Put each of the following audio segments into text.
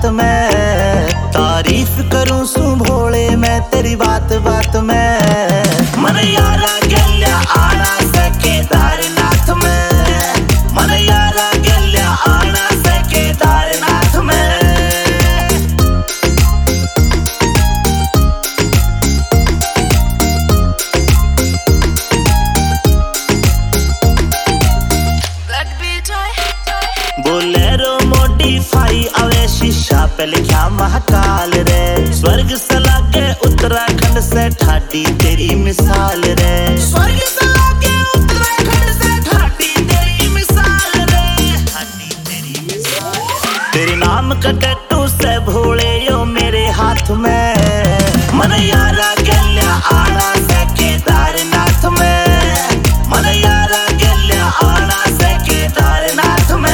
में। तारीफ करूं सू भोले मैं तेरी बात बात में। मन यारा गल्या आना से केदारनाथ में। मन यारा गल्या आना से केदारनाथ में। बोलेरो मॉडिफाई आवे शीशा पे लिखा महाकाल रे। स्वर्ग से लागे उत्तराखंड से ठाडी तेरी मिसाल रे। स्वर्ग से लागे उत्तराखंड से ठाडी तेरी मिसाल रे। ठाडी तेरी मिसाल। तेरे नाम का टैटू से भोले यो मेरे हाथ में। मन यारा गल्या आना से केदारनाथ में। मन यारा गल्या आना से केदारनाथ में।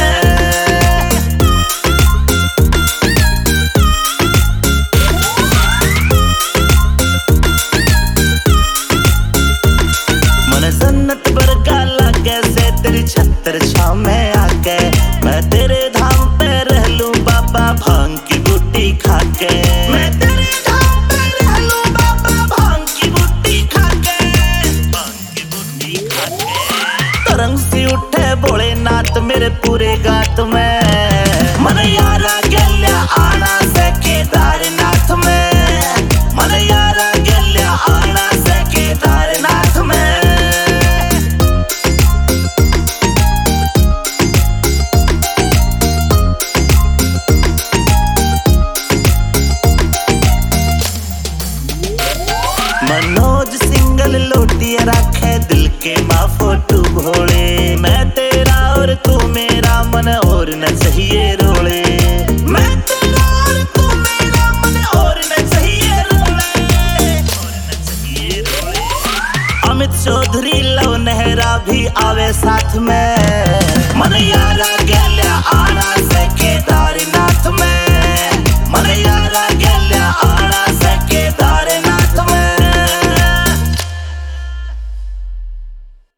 जन्नत बरगा लागे से तेरी छत्र छाव में आके। मैं तेरे धाम पे रह लूं बाबा भांग की बूटी खाके। मैं तेरे धाम पे रह लूं बाबा भांग की बूटी खाके। भांग की बूटी खाके। तरंग सी उठे भोलेनाथ मेरे पूरे गात में। मन यारा गल्या आना से केदारनाथ में। मन यारा गल्या आना से केदारनाथ में। मनोज सिंगल लोटिया रखे दिल के माँ फोटू भोले। मैं तेरा और तू मेरा मन और न चाहिए रोले। मैं तेरा और तू मेरा मन और न चाहिए रोले। और न चाहिए रोले। अमित चौधरी लव नेहरा भी आवे साथ में। मन यारा गल्या आना से केदारनाथ।